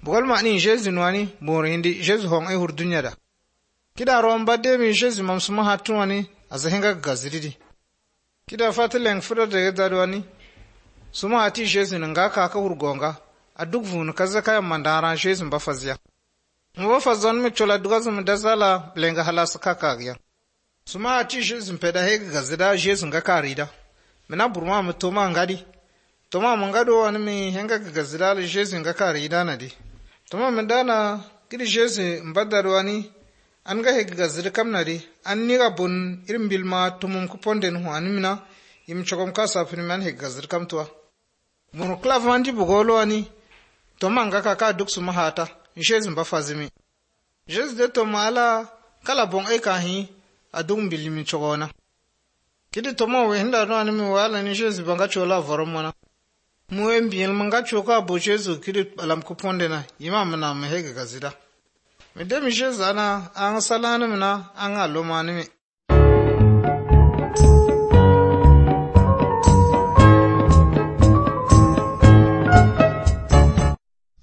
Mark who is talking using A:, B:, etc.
A: bugol ma ni Jesu nwani bor hindi Jesu hong ai hur dunya da kida ron badde mi Jesu mam suma hatun wani azahenga gaziridi kida fatilen fura da dadwani suma hati Jesu nga ka hurgonga aduk vun kaza kayan mandara Jesu mbafazia mbafazon mi chola dugazu mdazala lenga halas kakagia suma hati Jesu mpeda hega gazida Jesu nga karida mina burma mutoma ngadi toma mangado wani mi henga gazida Jesu nga karida nadi toma mendana kidi Jesu mbadar wani an ga hega gazida kamnadi an niga bun irin bilma tumum kuponden hu animina yim chogom ka safini man hega gazida kamtuwa munu klav mandi bugolo wani toma nga kaka duk suma hata Jesu mbafazimi Jesu de toma ala kala bon ai kahi adum bilimi chogona kidi toma we hinda no animi wala ni Jesu banga chola voromona muwe mbiel manga choka bo Jesu kidi alam kuponde na imam na mehega gazida medem Jesu ana an salana mina an aloma ni